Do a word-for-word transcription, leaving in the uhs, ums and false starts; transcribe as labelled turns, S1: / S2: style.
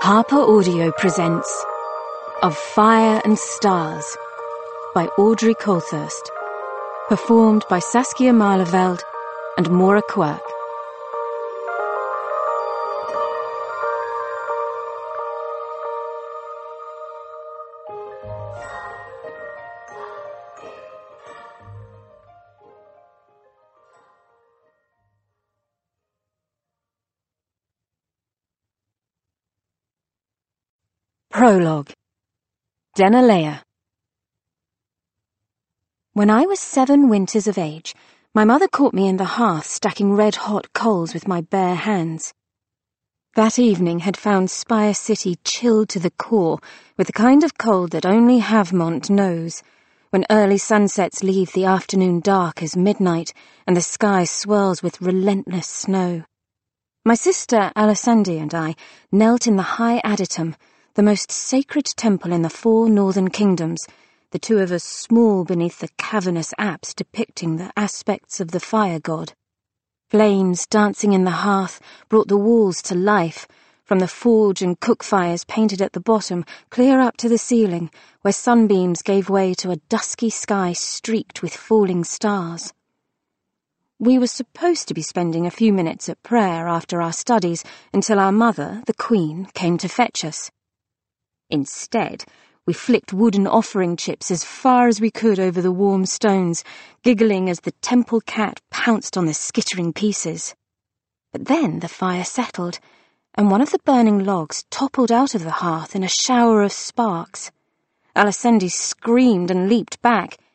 S1: Harper Audio presents Of Fire and Stars by Audrey Colthurst, performed by Saskia Mahleveld and Maura Quirk. Prologue. Denalea. When I was seven winters of age, my mother caught me in the hearth stacking red-hot coals with my bare hands. That evening had found Spire City chilled to the core with the kind of cold that only Havmont knows, when early sunsets leave the afternoon dark as midnight and the sky swirls with relentless snow. My sister Alisande and I knelt in the High Adytum, the most sacred temple in the four northern kingdoms, the two of us small beneath the cavernous apse depicting the aspects of the fire god. Flames dancing in the hearth brought the walls to life, from the forge and cook fires painted at the bottom clear up to the ceiling, where sunbeams gave way to a dusky sky streaked with falling stars. We were supposed to be spending a few minutes at prayer after our studies until our mother, the Queen, came to fetch us. Instead, we flicked wooden offering chips as far as we could over the warm stones, giggling as the temple cat pounced on the skittering pieces. But then the fire settled, and one of the burning logs toppled out of the hearth in a shower of sparks. Alisande screamed and leaped back.